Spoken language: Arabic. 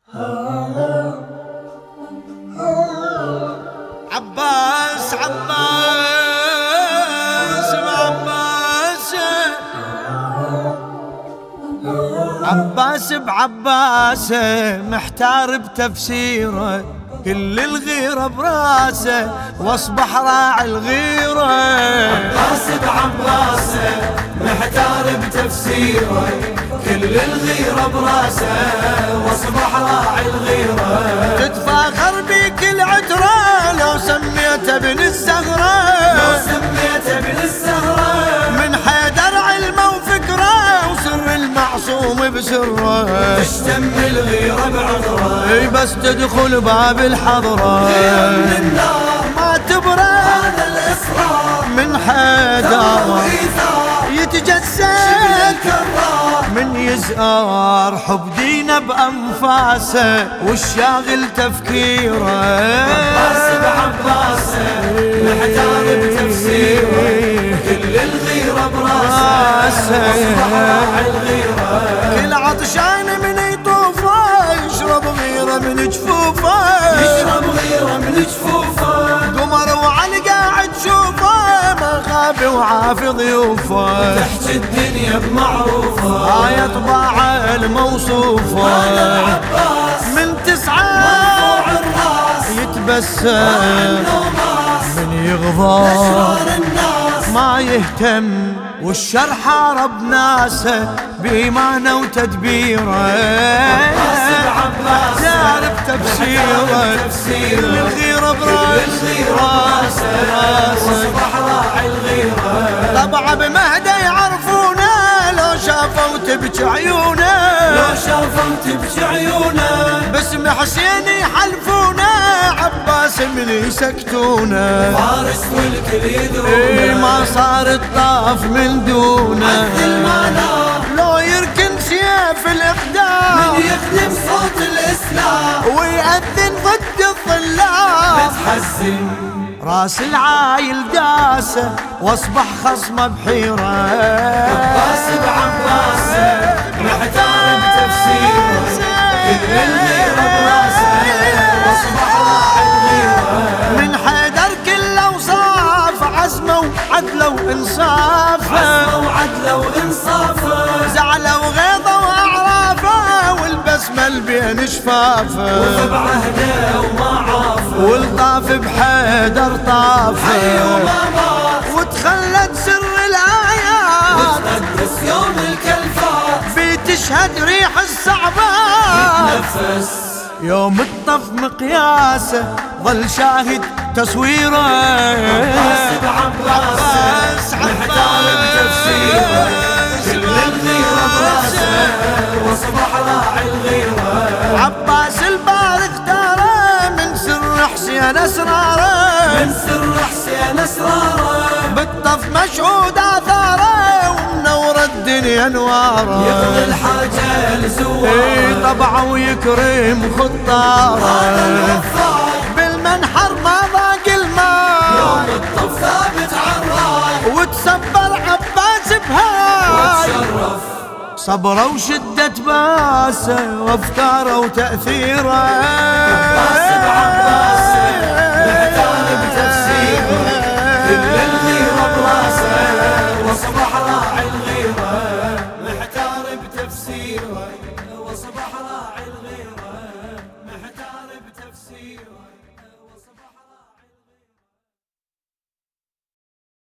عباس عباس بعباس، عباس بعباس محتار بتفسيره، كل الغيرة براسه واصبح راعي الغيرة. عباس بعباس محتار بتفسيره، كل الغيرة براسه واصبح راعي الغيرة. تتفاخر بيك العترة لو سميته ابن الزهرة، لو سميته ابن الزهرة، من حيدر علمه وفكره وسر المعصوم بسره. تشتم الغيرة بعذره، اي بس تدخل باب الحضرة من النار ما تبرى هذا الإصرار، من حيدر وإيثار يتجسد الكرار. من يزار حب دينه بأنفاسه والشاغل تفكيره. عباس بعباس محتار بتفسيره، كل الغيرة براسه واصبح راعي الغيرة. كل عطشان من يطوفه يشرب غيره من جفوفه، يشرب غيرة من جفوفه. قمر وعلى قاعد شوفه ما خاب وعافي ضيوفه. تحكي الدنيا بمعروفه، يطبع الموصوفه. هذا العباس من تسعة مرفوع الراس، يتبسم نوماس من يغضب أشرار الناس. ما يهتم والشر حارب ناسه بإيمانه وتدبيره. عباس بعباس تعرف تفسيره، كل الغيرة براسه واصبح راعي الغيرة. طبعا بمهده يعرفونه لو شافوا تبكي عيونه، لو شافوا تبكي عيونه، باسم حسين يحلفونه عباس من يسكتونه. فارس والكل يدرونه، ما صار الطاف من دونه. مثل ما نار لو يركن سيف الإقدام من يخدم صوت الإسلام، ويأذن ضد الظلام. متحزن راس العايل داسه واصبح خصمه بحيره. عباس بعباس محتار بتفسيره، كل الغيرة براسه واصبح راعي الغيرة. من حيدر كل اوصاف عزمه وعدله وانصافه، عزمه وعدله وانصافه، زعله وغيظه واعرافه والبسمه بين شفافه. وبعهده وما عافه، والطاف بحيدر طافه وما مات، وتخلت سر الايات وتقدس يوم الكلفات. بتشهد ريح الصعبات نفس يوم الطف مقياسه ظل شاهد تصويره. عباس بعباس محتار بتفسيره، كل الغيرة براسه واصبح راعي الغيرة. عباس الباري اختاره من سر حسين اسراره، من سر حسين اسراره، بالطف مشهود اثاره ومنور الدنيا انواره. يقضي الحاجة لزواره، طبعه ويكرم خطاره. بالمنحر ما ضاق الماء يوم الطف ثابت عالراي، وتصبر عباس بهاي. وتشرف صبره وشدة باسه وافكاره وتأثيره. عباس بعباس محتار بتفسيره، كل الغيرة براسه واصبح